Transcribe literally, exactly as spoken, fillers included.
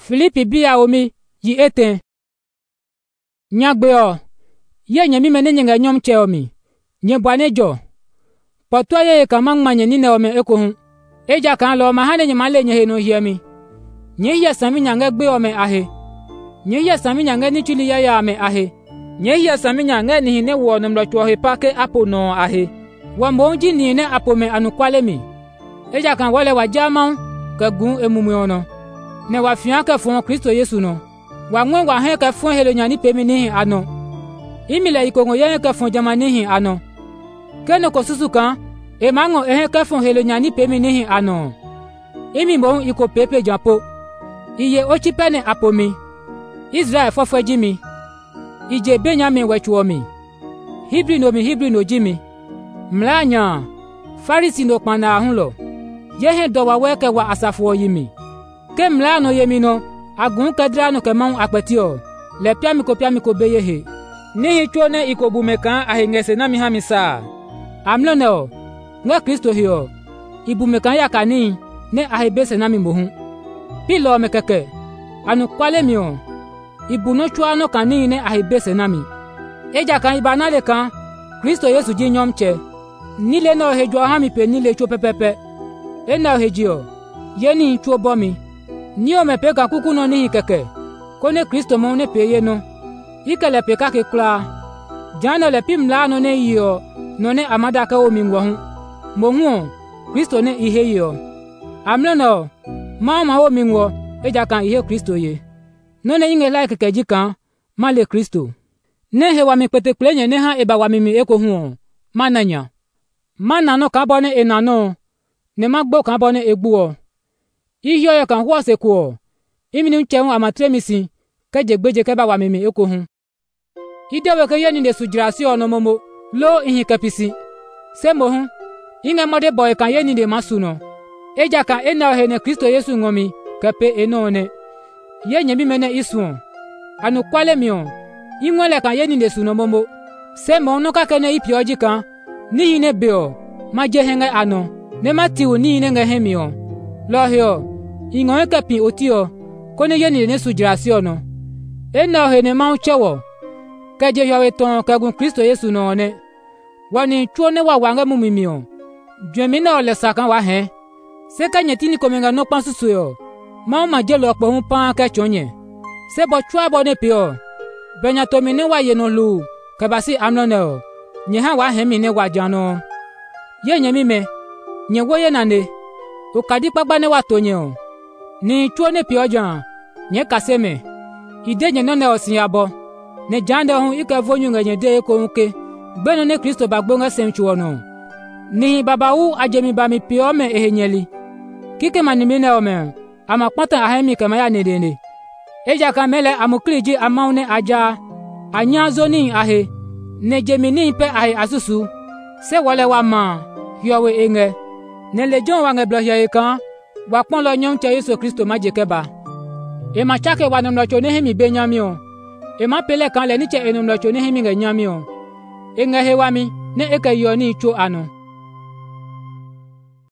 Filipi bia omi yi eten. Nyagbeo ye nyemi mene nyenge nyom che omi. Nye bwane jo. Potwa ye kamang manye nine ome ekohun. Eja kan lo mahane nye male nye heno hiemi. Nye hiya sami nyange gbe ome ahe. Nye hiya sami nyange ni chuli ya ya ame ahe. Nye hiya sami nyange ni hine wo nomlo chwohe pake apo no ahe. Wa mbonji ni hine apo me anukwale mi. Eja kan wale wa jamang ke gun emumwe ono. Ne wa fiyan ke fon Kristo Yesu no. Wa ngwen wa hen ke fon helo nyani pemi nihi ano. Imile ikongo ye ke fon jama nihi ano. Keno ko susu kan e mango e hen ke fon helo nyani pemi nihi ano. Imi mo iko pepe japo. Iye ochi pene apo mi. Israel fofo jimi. Ije Benjamin wechuo mi. Hebrew no mi Hebrew no jimi. Mlanya. Farisi no kpana ahun lo. Yehe do wa weke wa asafo yimi. Ke mla no yemi no agun kedra no ke man akpetio. Le piami ko piami ko beyehe. Ni hichone iko bumekan ahengese na mi hamisa. Amlo no. Nga Kristo hiyo. Ibumekan ya kani ne ahebese na mi mohun. Pilo mekeke. Anu kwale mio. Ibu no chwa no kani ne ahebese na mi. Eja kan ibanale kan Kristo Yesu ji nyomche. Nile no hejo hami pe nile cho pepepe. Ena hejio. Yeni cho bomi. Niyo mepe ka kuku no nihi keke. Kone Kristo mo ne peye no. Ike le peka ke kla. Jano le pimla no ne iyo. No ne amada ka o mingwa hun. Mohuo. Kristo ne ihe iyo. Amlo no. Mama o mingwa. Eja kan ihe Kristo ye. No ne inge like keji kan. Male Kristo. Ne he wa mi pete klenye ne ha eba wa mimi eko huo. Mananya. Mana no ka bone enano. Ne magbo ka bone egbuo. Ihyo ya kan huo sekuo. Imi ni mchewu amatremisi. Keje gbeje keba wa mimi eko hun. Idewe ke yeni de sujirasi ono momo. Lo ihi kepisi. Semo hun. Inge mode boy kan yeni de masuno. Eja kan ena hene Kristo Yesu ngomi. Kepe enone. Ye nyemi mene isu. Anu kwale mion. Ingwele kan yeni de suno momo. Semo no ka kene ipi oji kan. Ni hine beo. Maje henge ano. Ne matiwu ni hine nge hemio. Lo hio. Ingoe kepi otio. Kone yeni ne sujirasi ono. Ena hene mauchewo. Keje yawe ton kegun Kristo Yesu no ne. Wani chuone wa wange mumimio. Dwemina ole sakan wa hen. Seka nyetini komenga no pansusu yo. Mau majelo akpo hun pan ke chonye. Sebo chua bo ne pio. Benya tomine wa ye no lu. Kebasi amlo ne o. Nye ha wa hen mi ne wa jano. Ye nye mi me. Nye wo ye nane. Ukadi pagba ne wa tonye o. Ni chuone pio jan. Nye kaseme. Ide nye no ne osinyabo. Ne jande hun ike vonyu nge nye de eko unke. Beno ne Kristo bagbonga semchuono. Ni baba u ajemi ba mi pio me ehenyeli. Kike manimine ome. Ama kwanta ahemi kama ya nedene. Eja kamele amukliji amaune aja. Anyazo ni ahe. Ne jemini pe ahe asusu. Se wale wa ma. Hiyowe enge. Ne lejon wange blohya ekan. Wakpon lo nyom che Yesu Kristo majekeba. Ema chake wanomlocho nehemi benyamio. Ema pele kan le niche enomlocho nehemi nge nyamio. Enge hewami ne eke yoni cho ano.